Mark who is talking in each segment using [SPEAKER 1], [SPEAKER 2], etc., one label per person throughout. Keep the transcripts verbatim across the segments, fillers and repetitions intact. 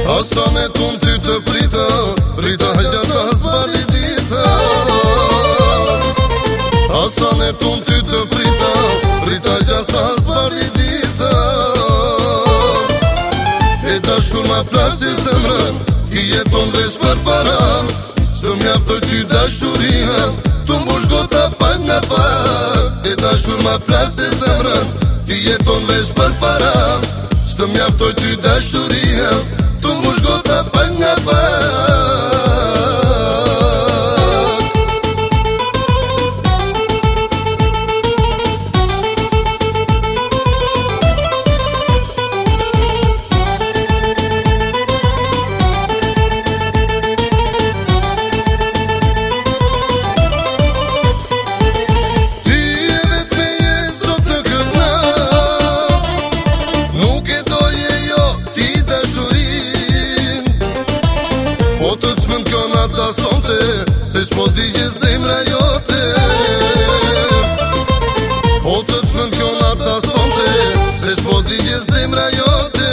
[SPEAKER 1] Hasane tu ty të prita, prita hajja sa zbali dita. Hasane tu ty të prita, prita hajja sa zbali dita. E dashur ma plasi zemrën, i jeton veç për para. Së mjaftoj ty dashuria, tu mbush gota pak nga pak. E dashur ma plasi zemrën, i jeton veç për para. Së mjaftoj ty dashuria, tu mbush gota pak nga pak. Ti e vet me je sot në këtë nat, nuk e doje jo ti dashurin. Po të qmën kjo nata sonte, se shpo digje zemra jote. Po të qmën kjo nata sonte, se shpo digje zemra jote.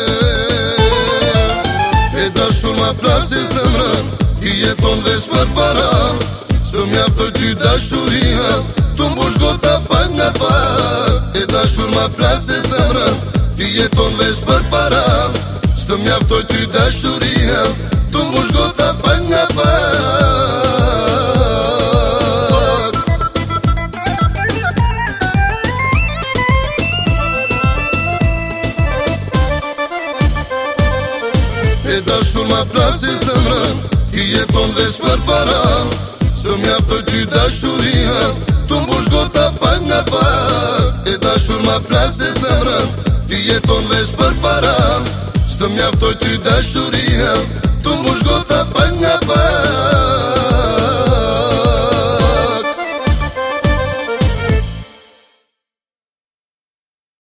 [SPEAKER 1] E dashur ma plasi zemrën, i jeton veç për para. Së mjaftoj ty dashuria, tu mbush gota pak nga pak. E dashur ma plasi zemrën, i jeton veç për para. Së mjaftoj ty dashuria, tu mbush gota pak nga pak. E dashur ma plasi zemrën, i jeton veç për para. Së mjaftoj ty dashuria, tu mbush gota pak nga pak. E dashur ma plasi zemrën, i jeton veç për para. Së mjaftoj ty dashuria, tu mbush gota pak nga pak.